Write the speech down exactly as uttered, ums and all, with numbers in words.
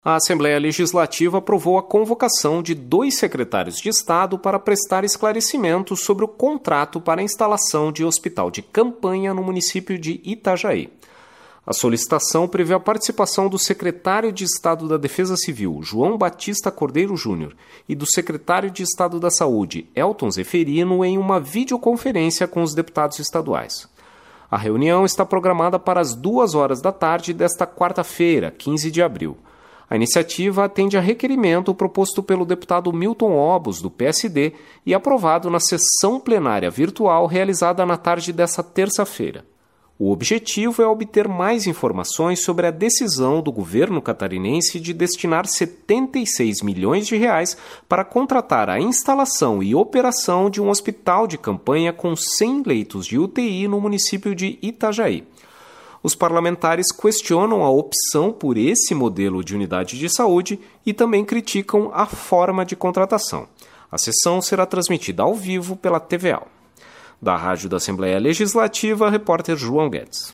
A Assembleia Legislativa aprovou a convocação de dois secretários de Estado para prestar esclarecimentos sobre o contrato para a instalação de hospital de campanha no município de Itajaí. A solicitação prevê a participação do secretário de Estado da Defesa Civil, João Batista Cordeiro Júnior, e do secretário de Estado da Saúde, Elton Zeferino, em uma videoconferência com os deputados estaduais. A reunião está programada para as duas horas da tarde desta quarta-feira, quinze de abril. A iniciativa atende a requerimento proposto pelo deputado Milton Obos, do P S D, e aprovado na sessão plenária virtual realizada na tarde desta terça-feira. O objetivo é obter mais informações sobre a decisão do governo catarinense de destinar setenta e seis milhões de reais para contratar a instalação e operação de um hospital de campanha com cem leitos de U T I no município de Itajaí. Os parlamentares questionam a opção por esse modelo de unidade de saúde e também criticam a forma de contratação. A sessão será transmitida ao vivo pela T V A. Da Rádio da Assembleia Legislativa, repórter João Guedes.